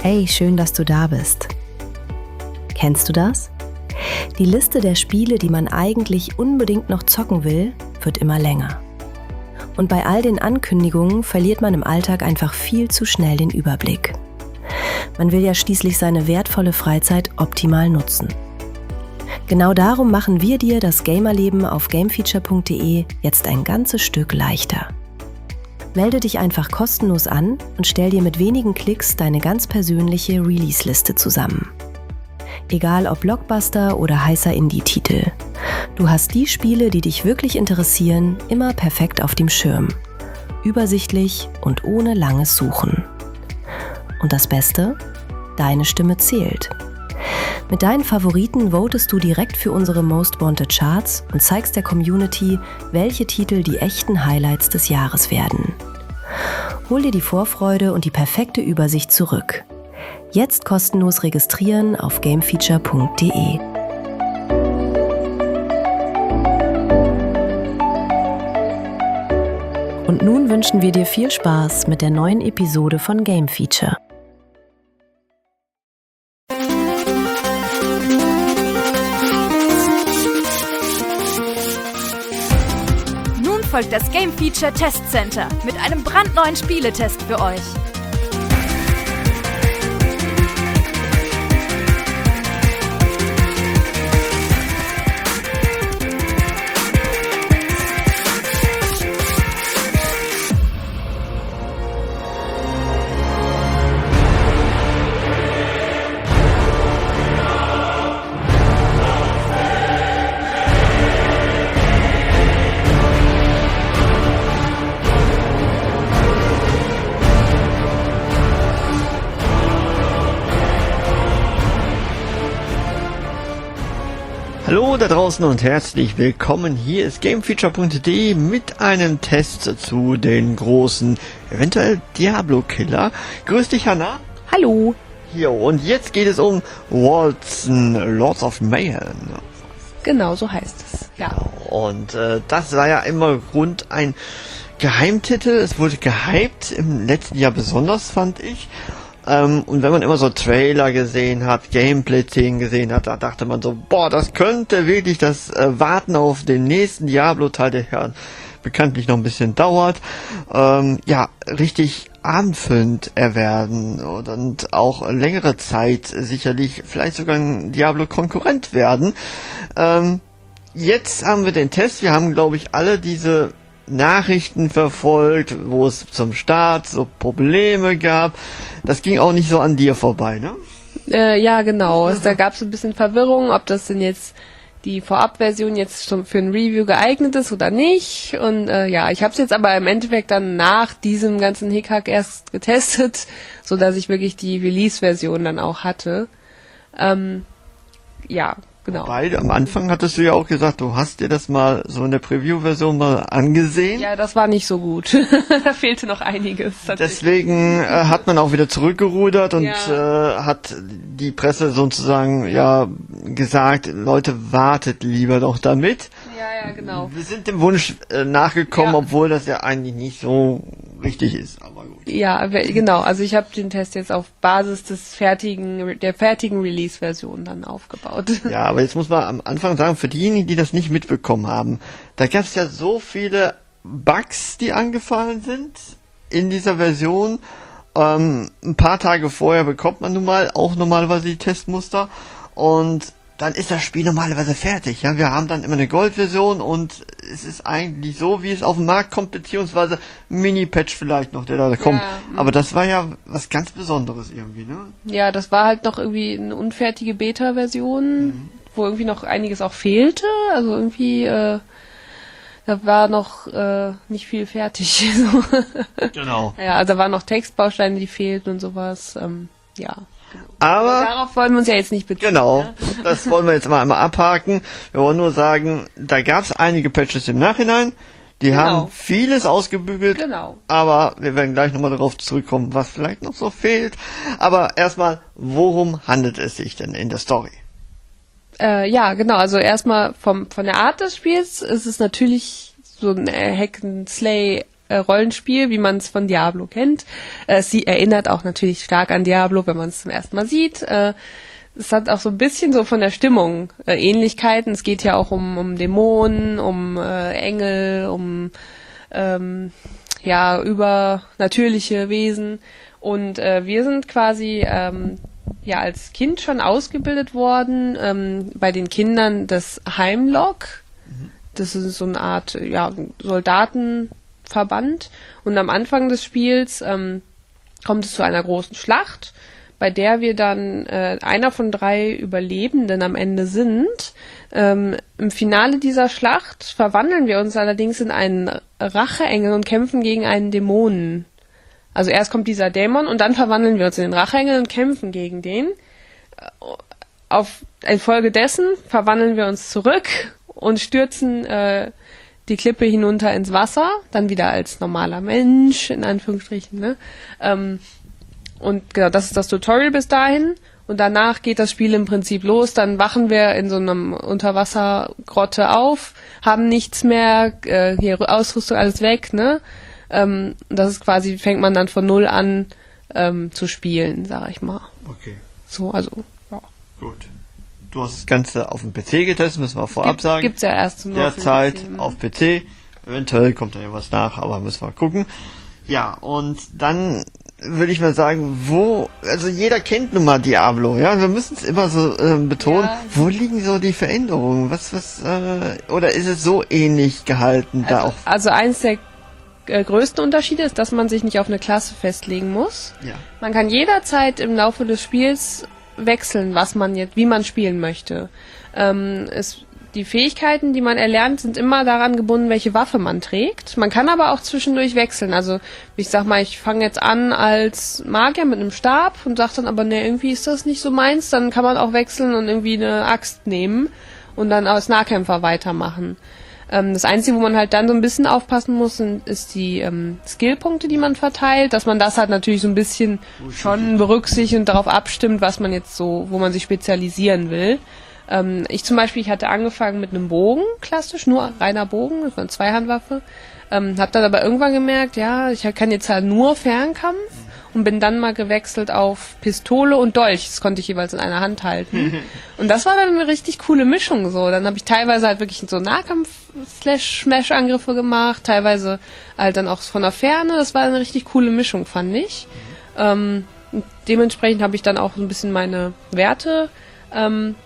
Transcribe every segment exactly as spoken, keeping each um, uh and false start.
Hey, schön, dass du da bist. Kennst du das? Die Liste der Spiele, die man eigentlich unbedingt noch zocken will, wird immer länger. Und bei all den Ankündigungen verliert man im Alltag einfach viel zu schnell den Überblick. Man will ja schließlich seine wertvolle Freizeit optimal nutzen. Genau darum machen wir dir das Gamerleben auf gamefeature punkt de jetzt ein ganzes Stück leichter. Melde dich einfach kostenlos an und stell dir mit wenigen Klicks deine ganz persönliche Release-Liste zusammen. Egal ob Blockbuster oder heißer Indie-Titel. Du hast die Spiele, die dich wirklich interessieren, immer perfekt auf dem Schirm. Übersichtlich und ohne langes Suchen. Und das Beste? Deine Stimme zählt. Mit deinen Favoriten votest du direkt für unsere Most Wanted Charts und zeigst der Community, welche Titel die echten Highlights des Jahres werden. Hol dir die Vorfreude und die perfekte Übersicht zurück. Jetzt kostenlos registrieren auf gamefeature punkt de. Und nun wünschen wir dir viel Spaß mit der neuen Episode von Game Feature. Nun folgt das Game Feature Test Center mit einem brandneuen Spieletest für euch. Hallo da draußen und herzlich willkommen. Hier ist gamefeature punkt de mit einem Test zu den großen, eventuell Diablo-Killer. Grüß dich, Hanna. Hallo. Hier, und jetzt geht es um Waltzen, Lords of Mayhem. Genau, so heißt es. Ja. Und äh, das war ja immer rund ein Geheimtitel. Es wurde gehypt, im letzten Jahr besonders, fand ich. Ähm, und wenn man immer so Trailer gesehen hat, Gameplay-Szenen gesehen hat, da dachte man so, boah, das könnte wirklich das äh, Warten auf den nächsten Diablo-Teil, der ja bekanntlich noch ein bisschen dauert, ähm, ja, richtig abendfüllend erwerben und, und auch längere Zeit sicherlich vielleicht sogar ein Diablo-Konkurrent werden. Ähm, jetzt haben wir den Test, wir haben, glaube ich, alle diese Nachrichten verfolgt, wo es zum Start so Probleme gab. Das ging auch nicht so an dir vorbei, ne? Äh, ja, genau. Da gab es ein bisschen Verwirrung, ob das denn jetzt die Vorabversion jetzt schon für ein Review geeignet ist oder nicht. Und äh, ja, ich habe es jetzt aber im Endeffekt dann nach diesem ganzen Hickhack erst getestet, so dass ich wirklich die Release-Version dann auch hatte. Ähm, ja. Genau. Weil am Anfang hattest du ja auch gesagt, du hast dir das mal so in der Preview-Version mal angesehen. Ja, das war nicht so gut. Da fehlte noch einiges. Deswegen äh, hat man auch wieder zurückgerudert und ja. äh, hat die Presse sozusagen ja gesagt, Leute, wartet lieber doch damit. Ja, ja, genau. Wir sind dem Wunsch äh, nachgekommen, ja. obwohl das ja eigentlich nicht so richtig ist. Aber gut. Ja, genau. Also ich habe den Test jetzt auf Basis des fertigen, der fertigen Release-Version dann aufgebaut. Ja, aber jetzt muss man am Anfang sagen, für diejenigen, die das nicht mitbekommen haben, da gab es ja so viele Bugs, die angefallen sind in dieser Version. Ähm, ein paar Tage vorher bekommt man nun mal auch normalerweise die Testmuster und dann ist das Spiel normalerweise fertig. Ja, wir haben dann immer eine Gold-Version und es ist eigentlich so, wie es auf den Markt kommt, beziehungsweise ein Mini-Patch vielleicht noch, der da ja, kommt. Aber das war ja was ganz Besonderes irgendwie, ne? Ja, das war halt noch irgendwie eine unfertige Beta-Version, mhm. wo irgendwie noch einiges auch fehlte. Also irgendwie, äh, da war noch äh, nicht viel fertig. Genau. Ja, also da waren noch Textbausteine, die fehlten und sowas. Ähm, ja. Aber, Aber darauf wollen wir uns ja jetzt nicht beziehen. Genau, ne? Das wollen wir jetzt mal einmal abhaken. Wir wollen nur sagen, da gab es einige Patches im Nachhinein. Die genau. haben vieles ausgebügelt. Genau. Aber wir werden gleich nochmal darauf zurückkommen, was vielleicht noch so fehlt. Aber erstmal, worum handelt es sich denn in der Story? Äh, ja, genau. Also erstmal vom von der Art des Spiels ist es natürlich so ein Hack and Slay äh, Rollenspiel, wie man es von Diablo kennt. Äh, sie erinnert auch natürlich stark an Diablo, wenn man es zum ersten Mal sieht. Äh, es hat auch so ein bisschen so von der Stimmung äh, Ähnlichkeiten. Es geht ja auch um, um Dämonen, um äh, Engel, um ähm, ja übernatürliche Wesen. Und äh, wir sind quasi ähm, ja als Kind schon ausgebildet worden ähm, bei den Kindern des Heimlock. Das ist so eine Art ja, Soldatenverband. Und am Anfang des Spiels ähm, kommt es zu einer großen Schlacht, bei der wir dann äh, einer von drei Überlebenden am Ende sind. Ähm, im Finale dieser Schlacht verwandeln wir uns allerdings in einen Racheengel und kämpfen gegen einen Dämonen. Also erst kommt dieser Dämon und dann verwandeln wir uns in den Racheengel und kämpfen gegen den. Auf infolgedessen verwandeln wir uns zurück und stürzen äh, die Klippe hinunter ins Wasser, dann wieder als normaler Mensch, in Anführungsstrichen. Ne? Ähm, und genau, das ist das Tutorial bis dahin. Und danach geht das Spiel im Prinzip los. Dann wachen wir in so einem Unterwassergrotte auf, haben nichts mehr, äh, hier Ausrüstung, alles weg. Ne? Ähm, das ist quasi, fängt man dann von null an ähm, zu spielen, sag ich mal. Okay. So, also, ja. Gut. Du hast das Ganze auf dem P C getestet, müssen wir vorab Gibt, sagen. Gibt's ja erst nur Derzeit P C, ne? auf P C. Eventuell kommt da ja was nach, aber müssen wir gucken. Ja, und dann würde ich mal sagen, wo, also jeder kennt nun mal Diablo, ja, wir müssen es immer so äh, betonen, Ja. wo liegen so die Veränderungen? Was, was, äh, oder ist es so ähnlich gehalten da Also, auch? also eins der äh, größten Unterschiede ist, dass man sich nicht auf eine Klasse festlegen muss. Ja. Man kann jederzeit im Laufe des Spiels wechseln, was man jetzt, wie man spielen möchte. Ähm, es, die Fähigkeiten, die man erlernt, sind immer daran gebunden, welche Waffe man trägt. Man kann aber auch zwischendurch wechseln. Also ich sag mal, ich fange jetzt an als Magier mit einem Stab und sag dann aber, ne, irgendwie ist das nicht so meins. Dann kann man auch wechseln und irgendwie eine Axt nehmen und dann als Nahkämpfer weitermachen. Ähm, das Einzige, wo man halt dann so ein bisschen aufpassen muss, sind, ist die ähm, Skillpunkte, die man verteilt, dass man das halt natürlich so ein bisschen schon berücksichtigt und darauf abstimmt, was man jetzt so, wo man sich spezialisieren will. Ähm, ich zum Beispiel, ich hatte angefangen mit einem Bogen, klassisch, nur reiner Bogen, das war eine Zweihandwaffe, ähm, habe dann aber irgendwann gemerkt, ja, ich kann jetzt halt nur Fernkampf und bin dann mal gewechselt auf Pistole und Dolch. Das konnte ich jeweils in einer Hand halten. Und das war dann eine richtig coole Mischung so. Dann habe ich teilweise halt wirklich so Nahkampf-Slash-Smash-Angriffe gemacht, teilweise halt dann auch von der Ferne. Das war eine richtig coole Mischung, fand ich. Ähm, dementsprechend habe ich dann auch so ein bisschen meine Werte ähm,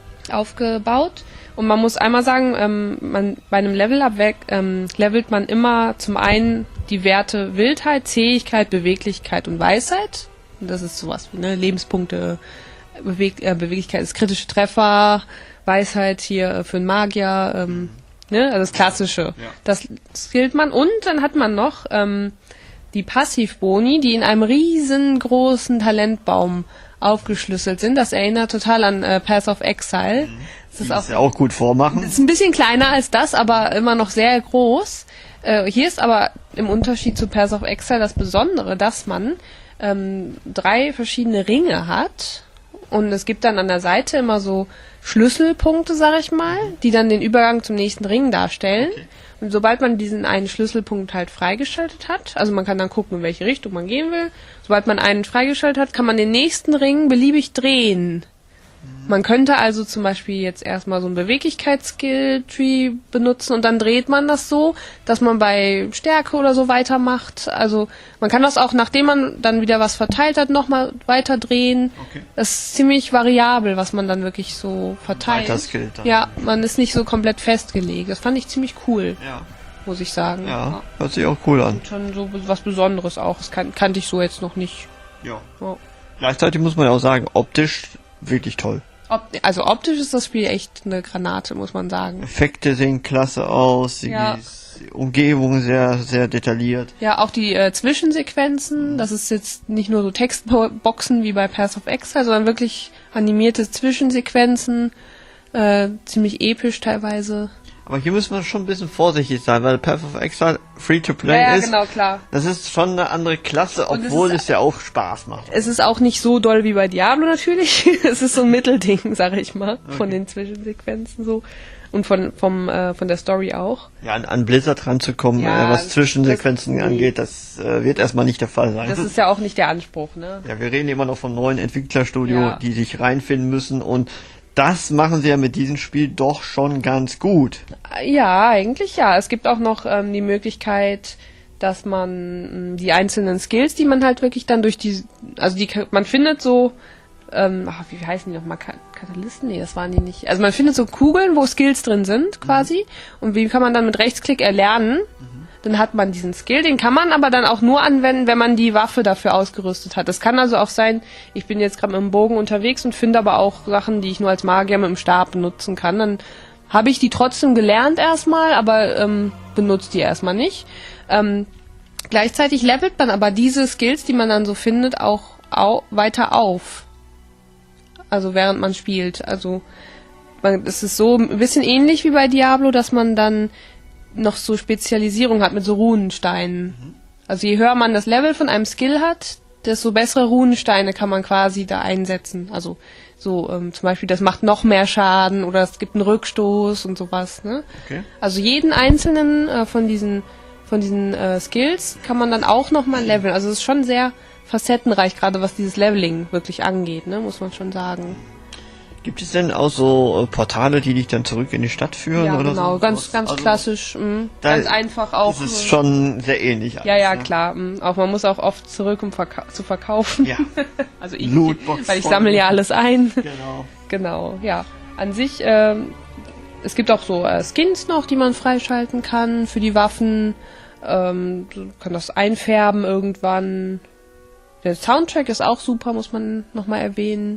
aufgebaut. Und man muss einmal sagen, ähm, man, bei einem Level-Up weg, ähm, levelt man immer zum einen die Werte Wildheit, Zähigkeit, Beweglichkeit und Weisheit. Und das ist sowas wie ne, Lebenspunkte, Beweg äh, Beweglichkeit ist kritische Treffer, Weisheit hier äh, für einen Magier, ähm, ne, also das Klassische. Ja. Das skillt man. Und dann hat man noch ähm, die Passivboni, die in einem riesengroßen Talentbaum aufgeschlüsselt sind. Das erinnert total an äh, Path of Exile. Das ist Das auch, ist ja auch gut vormachen. ist ein bisschen kleiner als das, aber immer noch sehr groß. Äh, hier ist aber im Unterschied zu Path of Exile das Besondere, dass man ähm, drei verschiedene Ringe hat und es gibt dann an der Seite immer so Schlüsselpunkte, sag ich mal, die dann den Übergang zum nächsten Ring darstellen. Okay. Und sobald man diesen einen Schlüsselpunkt halt freigeschaltet hat, also man kann dann gucken, in welche Richtung man gehen will, sobald man einen freigeschaltet hat, kann man den nächsten Ring beliebig drehen. Man könnte also zum Beispiel jetzt erstmal so ein Beweglichkeits-Skill-Tree benutzen und dann dreht man das so, dass man bei Stärke oder so weitermacht. Also man kann das auch, nachdem man dann wieder was verteilt hat, nochmal weiter drehen. Okay. Das ist ziemlich variabel, was man dann wirklich so verteilt. Weiter skillt dann. Ja, man ist nicht so komplett festgelegt. Das fand ich ziemlich cool, Ja. muss ich sagen. Ja, hört sich auch cool an. Schon so was Besonderes auch. Das kan kannte ich so jetzt noch nicht. Ja. Ja. Gleichzeitig muss man ja auch sagen, optisch wirklich toll. Ob, also optisch ist das Spiel echt eine Granate, muss man sagen. Effekte sehen klasse aus, die Ja. Umgebung sehr, sehr detailliert. Ja, auch die äh, Zwischensequenzen, das ist jetzt nicht nur so Textboxen wie bei Path of Exile, sondern wirklich animierte Zwischensequenzen, äh, ziemlich episch teilweise. Aber hier müssen wir schon ein bisschen vorsichtig sein, weil Path of Exile Free-to-Play Ja, ja, ist. genau, klar. Das ist schon eine andere Klasse, Und es obwohl ist- es ja auch Spaß macht. Es ist auch nicht so doll wie bei Diablo natürlich. Es ist so ein Mittelding, sag ich mal, von Okay. den Zwischensequenzen so. Und von vom äh, von der Story auch. Ja, an, an Blizzard ranzukommen, Ja, äh, was Zwischensequenzen das- angeht, das äh, wird erstmal nicht der Fall sein. Das ist ja auch nicht der Anspruch, ne? Ja, wir reden immer noch vom neuen Entwicklerstudio, Ja. die sich reinfinden müssen, und das machen sie ja mit diesem Spiel doch schon ganz gut. Ja, eigentlich ja. Es gibt auch noch ähm, die Möglichkeit, dass man mh, die einzelnen Skills, die man halt wirklich dann durch die, also die, man findet so, ähm, ach, wie heißen die nochmal, Ka- Katalysten? Nee, das waren die nicht. Also man findet so Kugeln, wo Skills drin sind, quasi. Mhm. Und wie kann man dann mit Rechtsklick erlernen? Mhm. Dann hat man diesen Skill, den kann man aber dann auch nur anwenden, wenn man die Waffe dafür ausgerüstet hat. Es kann also auch sein, ich bin jetzt gerade mit dem Bogen unterwegs und finde aber auch Sachen, die ich nur als Magier mit dem Stab benutzen kann. Dann habe ich die trotzdem gelernt erstmal, aber ähm, benutze die erstmal nicht. Ähm, gleichzeitig levelt man aber diese Skills, die man dann so findet, auch au- weiter auf. Also während man spielt. Also man, es ist so ein bisschen ähnlich wie bei Diablo, dass man dann noch so Spezialisierung hat mit so Runensteinen. Mhm. Also je höher man das Level von einem Skill hat, desto bessere Runensteine kann man quasi da einsetzen. Also so ähm, zum Beispiel, das macht noch mehr Schaden oder es gibt einen Rückstoß und sowas. Ne? Okay. Also jeden einzelnen äh, von diesen von diesen äh, Skills kann man dann auch nochmal leveln. Also es ist schon sehr facettenreich, gerade was dieses Leveling wirklich angeht, ne, muss man schon sagen. Gibt es denn auch so äh, Portale, die dich dann zurück in die Stadt führen? Ja, oder genau, so? ganz, ganz Also, klassisch, mh, da ganz einfach auch. Das ist schon sehr ähnlich. Ja, alles, ja, ne? klar. Mh. Auch man muss auch oft zurück, um verka- zu verkaufen. Ja. Also ich, Lootbox weil ich voll. sammle ja alles ein. Genau. Genau, ja. An sich, ähm, es gibt auch so äh, Skins noch, die man freischalten kann für die Waffen. Ähm, du kann das einfärben irgendwann. Der Soundtrack ist auch super, muss man nochmal erwähnen.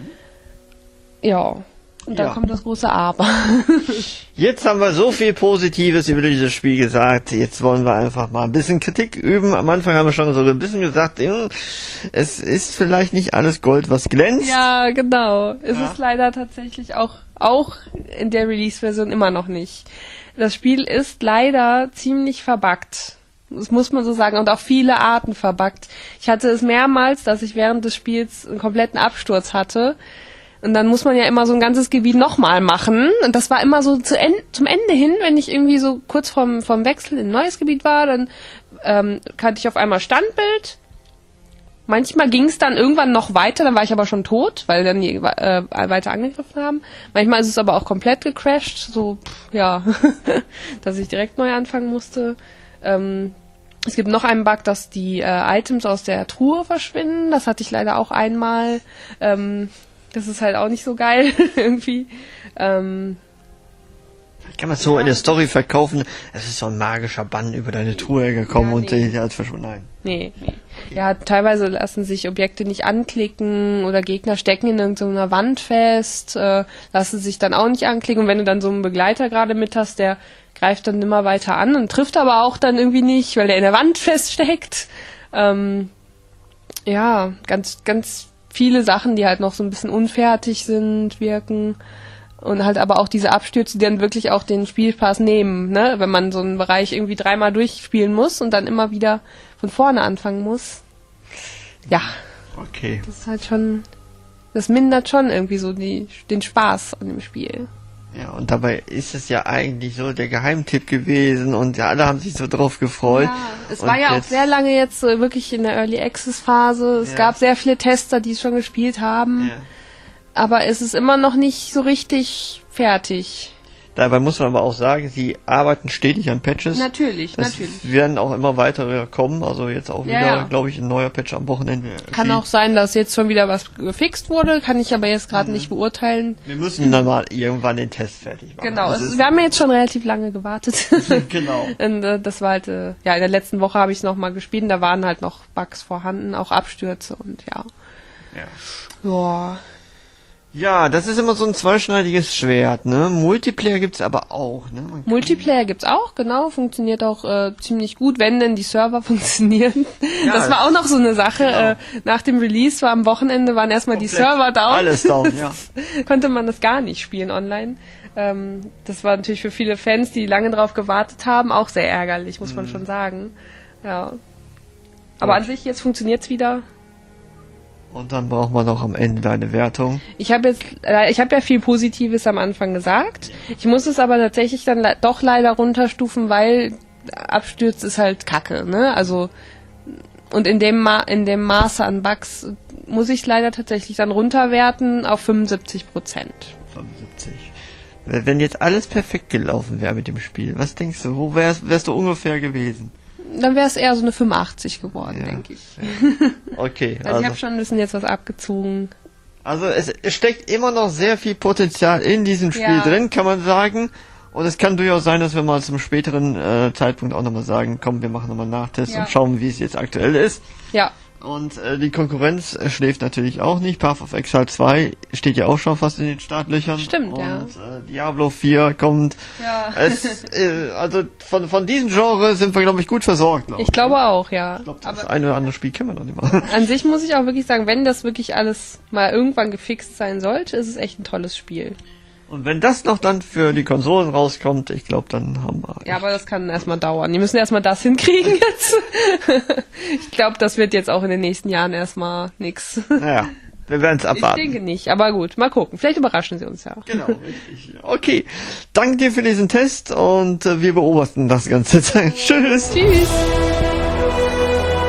Mhm. Ja. Und dann Ja. kommt das große Aber. Jetzt haben wir so viel Positives über dieses Spiel gesagt. Jetzt wollen wir einfach mal ein bisschen Kritik üben. Am Anfang haben wir schon so ein bisschen gesagt, hm, es ist vielleicht nicht alles Gold, was glänzt. Ja, genau. Es Ja. ist leider tatsächlich auch, auch in der Release-Version immer noch nicht. Das Spiel ist leider ziemlich verbuggt. Das muss man so sagen. Und auch viele Arten verbuggt. Ich hatte es mehrmals, dass ich während des Spiels einen kompletten Absturz hatte. Und dann muss man ja immer so ein ganzes Gebiet nochmal machen. Und das war immer so zu en- zum Ende hin, wenn ich irgendwie so kurz vorm, vorm Wechsel in ein neues Gebiet war, dann ähm, kannte ich auf einmal Standbild. Manchmal ging es dann irgendwann noch weiter, dann war ich aber schon tot, weil dann die äh, weiter angegriffen haben. Manchmal ist es aber auch komplett gecrashed, so, pff, ja, dass ich direkt neu anfangen musste. Ähm, es gibt noch einen Bug, dass die äh, Items aus der Truhe verschwinden. Das hatte ich leider auch einmal. Ähm, das ist halt auch nicht so geil, irgendwie. Ähm, Kann man so in der Story verkaufen, es ist so ein magischer Bann über deine Truhe gekommen Ja, und nee. der hat verschwunden. Nein. Nee, nee. Ja, teilweise lassen sich Objekte nicht anklicken oder Gegner stecken in irgendeiner Wand fest, äh, lassen sich dann auch nicht anklicken. Und wenn du dann so einen Begleiter gerade mit hast, der greift dann immer weiter an und trifft aber auch dann irgendwie nicht, weil der in der Wand feststeckt. Ähm, ja, ganz, ganz viele Sachen, die halt noch so ein bisschen unfertig sind, wirken. Und halt aber auch diese Abstürze, die dann wirklich auch den Spielspaß nehmen, ne? Wenn man so einen Bereich irgendwie dreimal durchspielen muss und dann immer wieder von vorne anfangen muss. Ja, Okay. das ist halt schon, das mindert schon irgendwie so die, den Spaß an dem Spiel. Ja, und dabei ist es ja eigentlich so der Geheimtipp gewesen und ja, alle haben sich so drauf gefreut. Ja, es Und war ja auch jetzt- sehr lange jetzt so wirklich in der Early Access Phase. Es Ja. gab sehr viele Tester, die es schon gespielt haben. Ja. Aber es ist immer noch nicht so richtig fertig. Dabei muss man aber auch sagen, sie arbeiten stetig an Patches. Natürlich, Es natürlich. werden auch immer weitere kommen, also jetzt auch Ja, wieder, ja. glaube ich, ein neuer Patch am Wochenende. Kann auch sein, dass jetzt schon wieder was gefixt wurde, kann ich aber jetzt gerade nicht beurteilen. Wir müssen dann mal irgendwann den Test fertig machen. Genau, Das es, ist- wir haben ja jetzt schon relativ lange gewartet. Genau. Und äh, das war halt, äh, ja, in der letzten Woche habe ich es nochmal gespielt und da waren halt noch Bugs vorhanden, auch Abstürze und ja. Ja. Ja. Ja, das ist immer so ein zweischneidiges Schwert, ne? Multiplayer gibt's aber auch, ne? Man kann- Multiplayer gibt's auch, genau, funktioniert auch äh, ziemlich gut, wenn denn die Server funktionieren. Ja, das war auch noch so eine Sache. genau. Äh, nach dem Release war am Wochenende waren erstmal die Komplett Server down. Alles down, ja. Konnte man das gar nicht spielen online. Ähm, das war natürlich für viele Fans, die lange drauf gewartet haben, auch sehr ärgerlich, muss man schon sagen. Ja. Aber Ja. an sich, jetzt funktioniert's wieder. Und dann braucht man noch am Ende deine Wertung. Ich habe jetzt, äh, ich habe ja viel Positives am Anfang gesagt. Ich muss es aber tatsächlich dann le- doch leider runterstufen, weil Absturz ist halt Kacke, ne? Also und in dem Ma- in dem Maße an Bugs muss ich leider tatsächlich dann runterwerten auf fünfundsiebzig Prozent. fünfundsiebzig. Wenn jetzt alles perfekt gelaufen wäre mit dem Spiel, was denkst du, wo wärst, wärst du ungefähr gewesen? Dann wäre es eher so eine fünfundachtzig geworden, Ja. denke ich. Okay, Also, also, ich habe schon ein bisschen jetzt was abgezogen. also es, es steckt immer noch sehr viel Potenzial in diesem Spiel Ja. drin, kann man sagen. Und es kann durchaus sein, dass wir mal zum späteren äh, Zeitpunkt auch nochmal sagen, komm, wir machen nochmal einen Nachtest Ja. und schauen, wie es jetzt aktuell ist. Ja, Und äh, die Konkurrenz äh, schläft natürlich auch nicht. Path of Exile zwei steht ja auch schon fast in den Startlöchern. Stimmt, und, ja. äh, Diablo vier kommt. Ja. Es, äh, also von, von diesem Genre sind wir, glaube ich, gut versorgt. Glaub ich glaube auch, ja. Ich glaube, das Aber eine oder andere Spiel kennen wir noch nicht mal. an sich muss ich auch wirklich sagen, wenn das wirklich alles mal irgendwann gefixt sein sollte, ist es echt ein tolles Spiel. Und wenn das noch dann für die Konsolen rauskommt, ich glaube, dann haben wir... Ja, aber das kann erstmal dauern. Die müssen erstmal das hinkriegen jetzt. Ich glaube, das wird jetzt auch in den nächsten Jahren erstmal nix. Naja, wir werden es Ich abwarten. denke nicht, aber gut, mal gucken. Vielleicht überraschen sie uns ja. Genau, richtig. Okay, danke dir für diesen Test und äh, wir beobachten das Ganze. Tschüss. Tschüss.